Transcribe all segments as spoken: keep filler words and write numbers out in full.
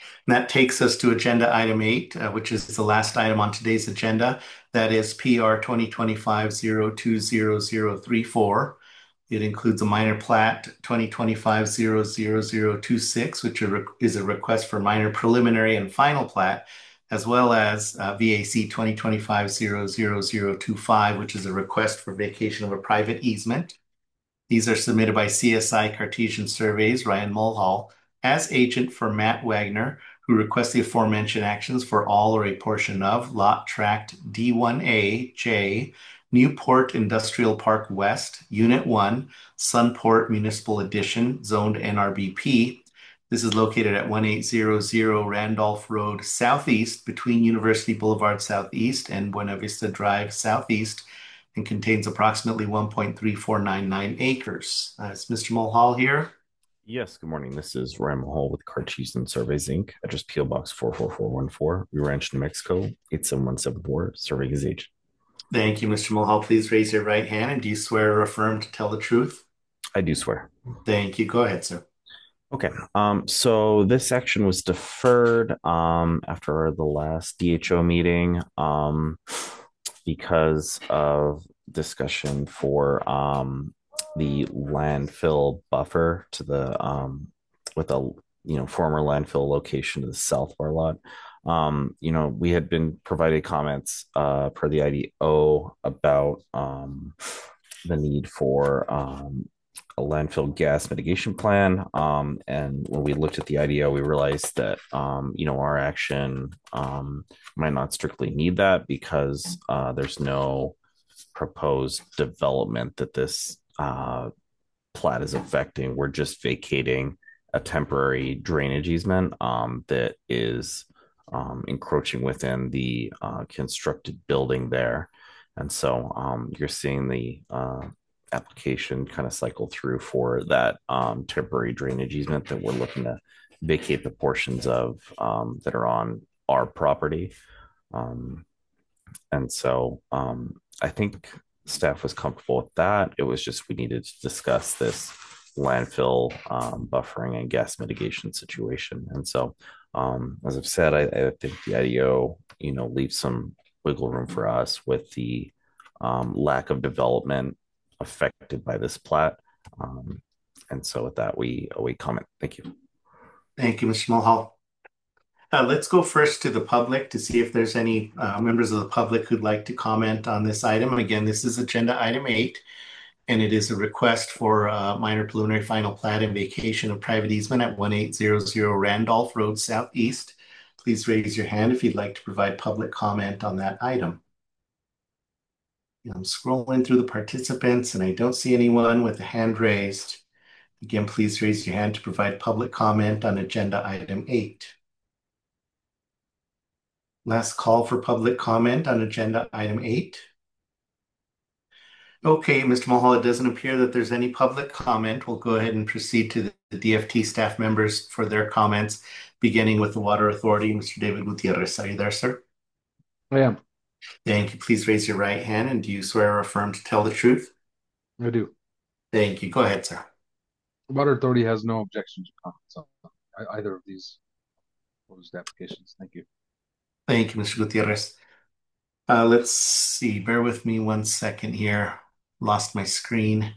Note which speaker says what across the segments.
Speaker 1: And that takes us to agenda item eight, uh, which is the last item on today's agenda. That is P R twenty twenty-five zero two zero zero three four. It includes a minor plat twenty twenty-five zero zero zero two six, which is a request for minor preliminary and final plat, as well as uh, V A C twenty twenty-five zero zero zero two five, which is a request for vacation of a private easement. These are submitted by C S I Cartesian Surveys, Ryan Mulhall, as agent for Matt Wagner, who requests the aforementioned actions for all or a portion of lot tract D one A J, Newport Industrial Park West, Unit one, Sunport Municipal Edition, zoned N R B P. This is located at eighteen hundred Randolph Road Southeast between University Boulevard Southeast and Buena Vista Drive Southeast, and contains approximately one point three four nine nine acres. Uh, is Mister Mulhall here?
Speaker 2: Yes, good morning. This is Ryan Hall with Cartesian Surveys Incorporated. Address P O Box four four four one four, Rio Rancho, New Mexico, eight seven one seven four, serving as agent.
Speaker 1: Thank you, Mister Mulhall. Please raise your right hand, and do you swear or affirm to tell the truth?
Speaker 2: I do swear.
Speaker 1: Thank you. Go ahead, sir.
Speaker 2: Okay. Um, so this action was deferred um after the last D H O meeting um because of discussion for um the landfill buffer to the um with a you know former landfill location to the south of our lot. Um, you know, we had been provided comments uh per the I D O about um the need for um a landfill gas mitigation plan. Um, and when we looked at the I D O, we realized that um, you know our action um, might not strictly need that because uh, there's no proposed development that this uh, plat is affecting. We're just vacating a temporary drainage easement um, that is um, encroaching within the uh, constructed building there. And so um, you're seeing the uh, application kind of cycle through for that um, temporary drainage easement that we're looking to vacate the portions of um, that are on our property. Um, and so um, I think staff was comfortable with that. It was just we needed to discuss this landfill um, buffering and gas mitigation situation. And so, um, as I've said, I, I think the I D O, you know, leaves some wiggle room for us with the um, lack of development affected by this plat. Um, and so, with that, we await comment. Thank you.
Speaker 1: Thank you, Mister Mulhall. Uh, let's go first to the public to see if there's any uh, members of the public who'd like to comment on this item. And again, this is agenda item eight, and it is a request for uh, minor preliminary final plat and vacation of private easement at eighteen hundred Randolph Road Southeast. Please raise your hand if you'd like to provide public comment on that item. I'm scrolling through the participants and I don't see anyone with a hand raised. Again, please raise your hand to provide public comment on agenda item eight. Last call for public comment on agenda item eight. Okay, Mister Mulhall, it doesn't appear that there's any public comment. We'll go ahead and proceed to the D F T staff members for their comments, beginning with the Water Authority. Mister David Gutierrez, are you there, sir?
Speaker 3: I am.
Speaker 1: Thank you. Please raise your right hand, and do you swear or affirm to tell the truth?
Speaker 3: I do.
Speaker 1: Thank you. Go ahead, sir.
Speaker 3: Water Authority has no objections or comments on either of these proposed applications. Thank you.
Speaker 1: Thank you, Mister Gutierrez. Uh, let's see. Bear with me one second here. Lost my screen.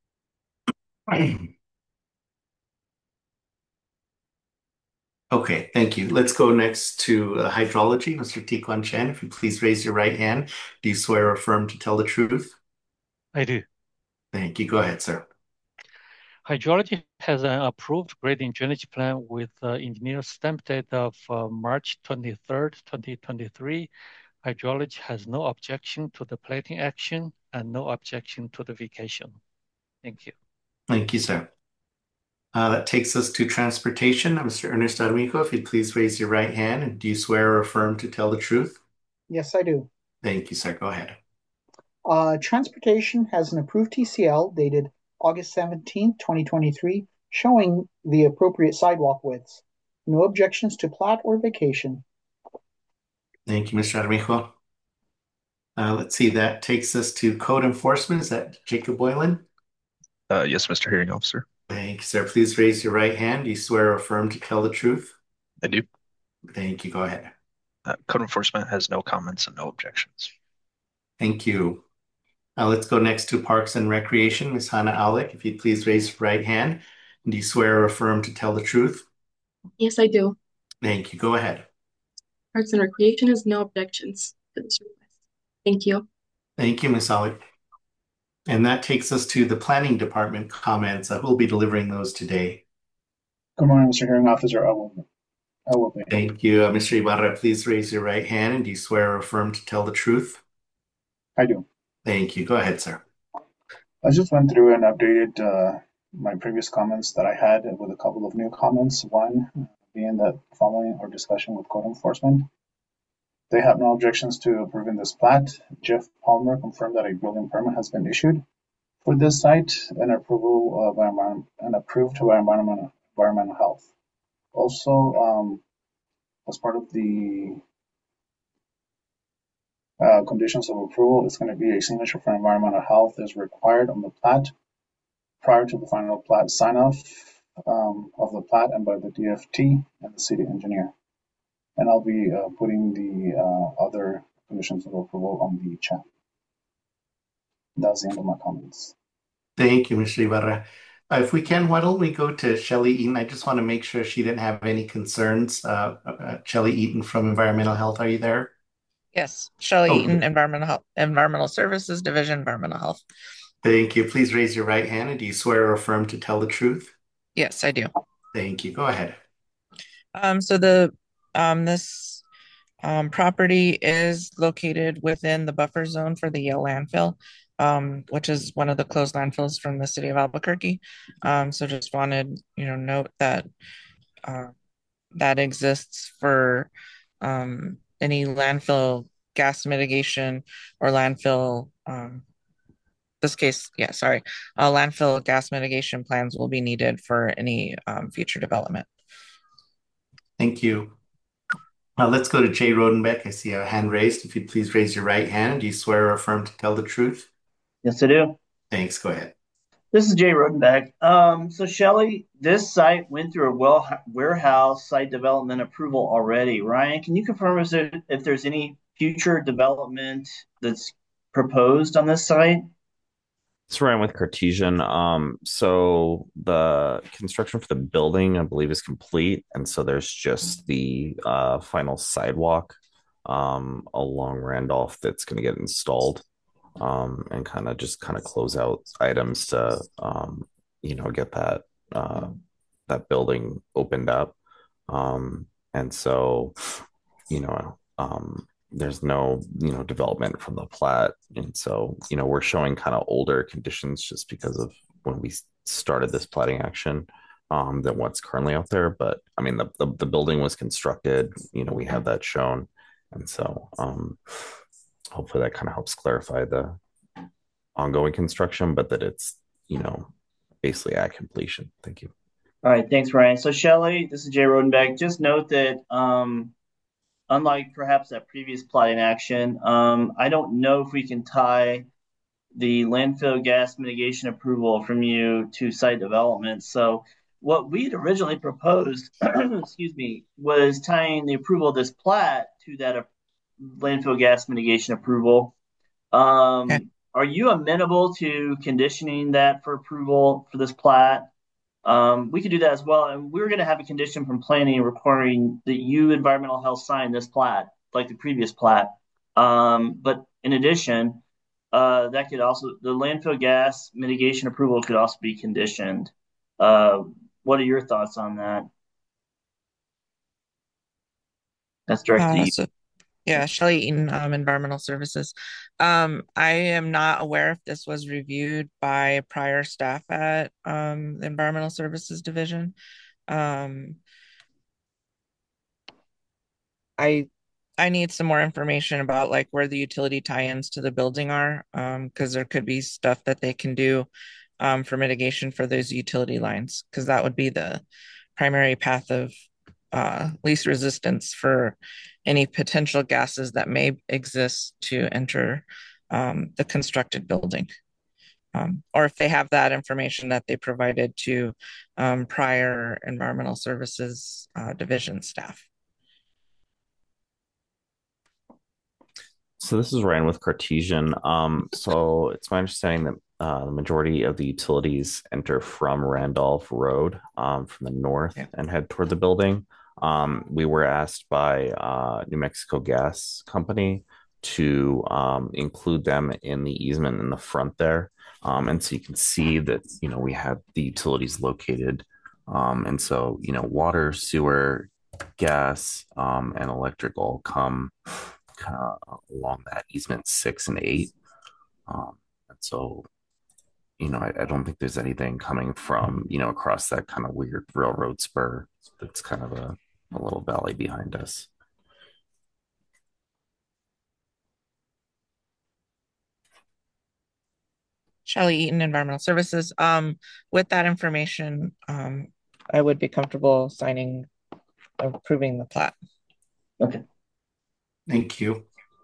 Speaker 1: Okay, thank you. Let's go next to uh, hydrology. Mister Tikuan Chen, if you please raise your right hand. Do you swear or affirm to tell the truth?
Speaker 4: I do.
Speaker 1: Thank you. Go ahead, sir.
Speaker 4: Hydrology has an approved grading drainage plan with uh, engineer stamp date of uh, March twenty-third, twenty twenty-three. Hydrology has no objection to the plating action and no objection to the vacation. Thank you.
Speaker 1: Thank you, sir. Uh, that takes us to transportation. Mister Ernest Armijo, if you'd please raise your right hand. And do you swear or affirm to tell the truth?
Speaker 5: Yes, I do.
Speaker 1: Thank you, sir. Go ahead.
Speaker 5: Uh, transportation has an approved T C L dated August seventeenth, twenty twenty-three, showing the appropriate sidewalk widths. No objections to plat or vacation.
Speaker 1: Thank you, Mister Armijo. Uh, let's see, that takes us to code enforcement. Is that Jacob Boylan?
Speaker 6: Uh, yes, Mister Hearing Officer.
Speaker 1: Thank you, sir. Please raise your right hand. Do you swear or affirm to tell the truth?
Speaker 6: I do.
Speaker 1: Thank you. Go ahead.
Speaker 6: Uh, Code enforcement has no comments and no objections.
Speaker 1: Thank you. Now let's go next to Parks and Recreation. Miz Hannah Aulick, if you'd please raise your right hand. Do you swear or affirm to tell the truth?
Speaker 7: Yes, I do.
Speaker 1: Thank you. Go ahead.
Speaker 7: Parks and Recreation has no objections to this request. Thank you.
Speaker 1: Thank you, Miz Aulick. And that takes us to the Planning Department comments. Uh, who will be delivering those today?
Speaker 8: Good morning, Mister Hearing Officer. I will, I will be.
Speaker 1: Thank you. Uh, Mister Ibarra, please raise your right hand. And do you swear or affirm to tell the truth?
Speaker 8: I do.
Speaker 1: Thank you. Go ahead, sir.
Speaker 8: I just went through and updated uh, my previous comments that I had with a couple of new comments. One being that following our discussion with code enforcement, they have no objections to approving this plat. Jeff Palmer confirmed that a building permit has been issued for this site and approval of environment and approved by environmental environmental health. Also, um, as part of the uh, conditions of approval, it's going to be a signature for environmental health is required on the plat prior to the final plat sign off um, of the plat and by the D F T and the city engineer. And I'll be uh, putting the uh, other conditions of approval on the chat. That's the end of my comments.
Speaker 1: Thank you, Mister Ibarra. Uh, if we can, why don't we go to Shelley Eaton? I just want to make sure she didn't have any concerns. Uh, uh, Shelley Eaton from Environmental Health, are you there?
Speaker 9: Yes, Shelley
Speaker 1: Oh,
Speaker 9: Eaton, Environmental Health, Environmental Services Division, Environmental Health.
Speaker 1: thank you. Please raise your right hand. And do you swear or affirm to tell the truth?
Speaker 9: Yes, I do.
Speaker 1: Thank you. Go ahead.
Speaker 9: Um, so the um, this um, property is located within the buffer zone for the Yale landfill, um, which is one of the closed landfills from the city of Albuquerque. Um, so just wanted, you know, note that uh, that exists for um, any landfill gas mitigation or landfill um, this case, yeah, sorry, uh, landfill gas mitigation plans will be needed for any um, future development.
Speaker 1: Thank you. Now let's go to Jay Rodenbeck. I see a hand raised. If you'd please raise your right hand. Do you swear or affirm to tell the truth?
Speaker 10: Yes, I do.
Speaker 1: Thanks. Go ahead.
Speaker 10: This is Jay Rodenbeck. Um, so Shelley, this site went through a well warehouse site development approval already. Ryan, can you confirm if, there, if there's any future development that's proposed on this site?
Speaker 2: It's Ryan with Cartesian. Um, so the construction for the building, I believe, is complete, and so there's just the uh, final sidewalk um, along Randolph that's going to get installed, um, and kind of just kind of close out items to, um, you know, get that uh, that building opened up, um, and so, you know, um, there's no, you know, development from the plat, and so, you know, we're showing kind of older conditions just because of when we started this platting action um than what's currently out there. But I mean, the, the the building was constructed, you know, we have that shown, and so um hopefully that kind of helps clarify the ongoing construction, but that it's, you know, basically at completion. Thank you.
Speaker 10: All right, thanks, Ryan. So Shelley, this is Jay Rodenbeck. Just note that um unlike perhaps that previous plotting action, um, I don't know if we can tie the landfill gas mitigation approval from you to site development. So what we had originally proposed, excuse me, was tying the approval of this plat to that uh, landfill gas mitigation approval. Um,
Speaker 9: Okay.
Speaker 10: Are you amenable to conditioning that for approval for this plat? Um, we could do that as well. And we were going to have a condition from planning requiring that you, environmental health, sign this plat, like the previous plat. Um, but in addition, uh, that could also, the landfill gas mitigation approval could also be conditioned. Uh, what are your thoughts on that? That's directed to
Speaker 9: Uh,
Speaker 10: you.
Speaker 9: so yeah, Shelley Eaton, um, Environmental Services. Um, I am not aware if this was reviewed by prior staff at um, the Environmental Services Division. Um, I I need some more information about like where the utility tie-ins to the building are, um, because there could be stuff that they can do um, for mitigation for those utility lines, because that would be the primary path of uh, least resistance for any potential gases that may exist to enter um, the constructed building. Um, or if they have that information that they provided to um, prior environmental services uh, division staff.
Speaker 2: So this is Ryan with Cartesian. Um, so it's my understanding that uh, the majority of the utilities enter from Randolph Road um, from the north
Speaker 5: Yeah.
Speaker 2: and head toward the building. Um, we were asked by uh, New Mexico Gas Company to um, include them in the easement in the front there. Um, and so you can see that, you know, we have the utilities located. Um, and so, you know, water, sewer, gas, um, and electric all come kind of along that easement six and eight. Um, and so, you know, I, I don't think there's anything coming from, you know, across that kind of weird railroad spur that's kind of a, a little valley behind us.
Speaker 9: Shelley Eaton, Environmental Services. Um, with that information, um, I would be comfortable signing, approving the plat.
Speaker 10: Okay.
Speaker 1: Thank you.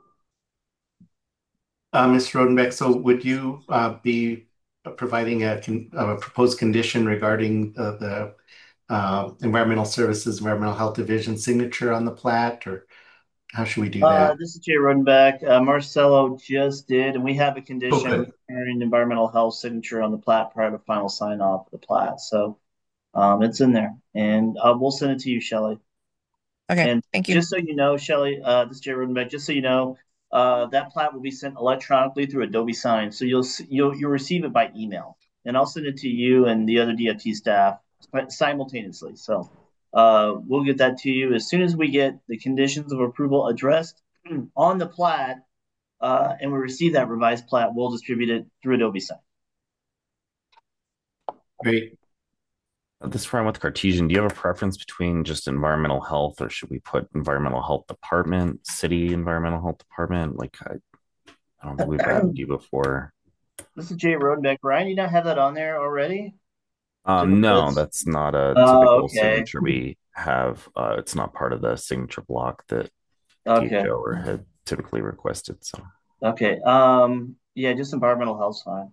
Speaker 1: Uh, Miz Rodenbeck, so would you uh, be providing a, con a proposed condition regarding uh, the uh, Environmental Services, Environmental Health Division signature on the plat, or how should we do
Speaker 10: Uh,
Speaker 1: that?
Speaker 10: this is Jay Rodenbeck. Uh, Marcelo just did, and we have a condition
Speaker 1: Okay.
Speaker 10: requiring environmental health signature on the plat prior to final sign off of the plat. So um, it's in there, and uh, we'll send it to you, Shelley.
Speaker 9: Okay,
Speaker 10: And
Speaker 9: thank you.
Speaker 10: just so you know, Shelley, uh, this is Jay Rodenbeck. Just so you know, uh, that plat will be sent electronically through Adobe Sign, so you'll you'll you'll receive it by email, and I'll send it to you and the other D F T staff simultaneously. So uh, we'll get that to you as soon as we get the conditions of approval addressed on the plat, uh, and we receive that revised plat. We'll distribute it through Adobe Sign.
Speaker 1: Great.
Speaker 2: This is Ryan with Cartesian. Do you have a preference between just environmental health, or should we put environmental health department, city environmental health department? Like, I, I don't think we've added you before.
Speaker 10: This is Jay Rodenbeck. Ryan, you not have that on there already?
Speaker 2: Um, no, that's not a
Speaker 10: Oh,
Speaker 2: typical
Speaker 10: okay.
Speaker 2: signature we have. Uh, it's not part of the signature block that
Speaker 10: Okay.
Speaker 2: D H O or had typically requested. So,
Speaker 10: Okay. Um, yeah, just environmental health's fine.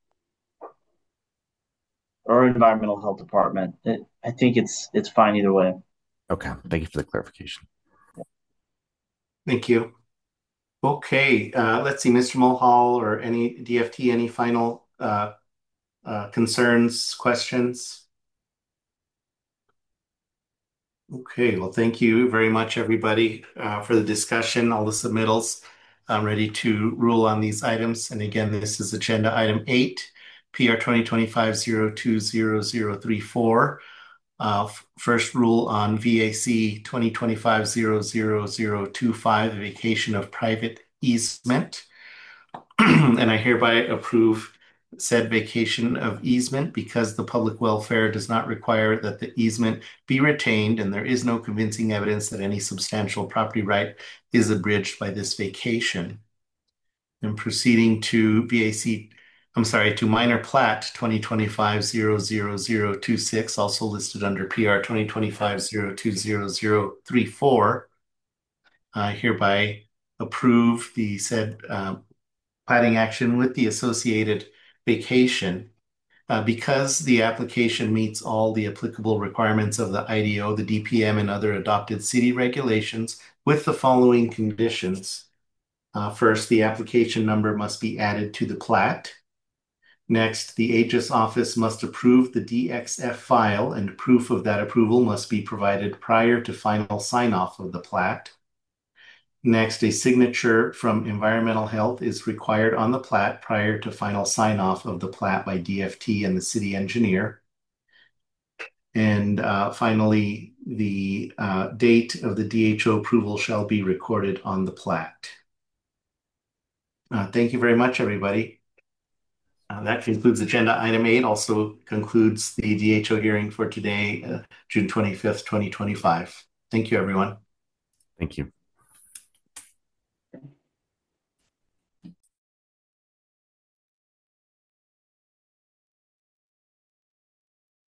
Speaker 10: Or environmental health department. It, I think it's it's fine either way.
Speaker 2: okay. Thank you for the clarification.
Speaker 1: Thank you. Okay, uh, let's see, Mister Mulhall or any D F T, any final uh, uh, concerns, questions? Okay, well, thank you very much, everybody, uh, for the discussion, all the submittals. I'm ready to rule on these items. And again, this is agenda item eight, P R twenty twenty-five dash zero two zero zero three four. Uh, first rule on V A C twenty twenty-five dash zero zero zero two five, the vacation of private easement. And I hereby approve said vacation of easement because the public welfare does not require that the easement be retained, and there is no convincing evidence that any substantial property right is abridged by this vacation. And proceeding to V A C, I'm sorry, to minor plat twenty twenty-five dash zero zero zero two six, also listed under P R twenty twenty-five dash zero two zero zero three four. I hereby approve the said uh, platting action with the associated vacation. Uh, because the application meets all the applicable requirements of the I D O, the D P M, and other adopted city regulations with the following conditions. Uh, first, the application number must be added to the plat. Next, the Aegis office must approve the D X F file, and proof of that approval must be provided prior to final sign-off of the plat. Next, a signature from Environmental Health is required on the plat prior to final sign-off of the plat by D F T and the city engineer. And uh, finally, the uh, date of the D H O approval shall be recorded on the plat. Uh, thank you very much, everybody. Uh, that concludes agenda item eight, also concludes the D H O hearing for today, uh, June twenty-fifth, twenty twenty-five. Thank you, everyone.
Speaker 2: Thank you.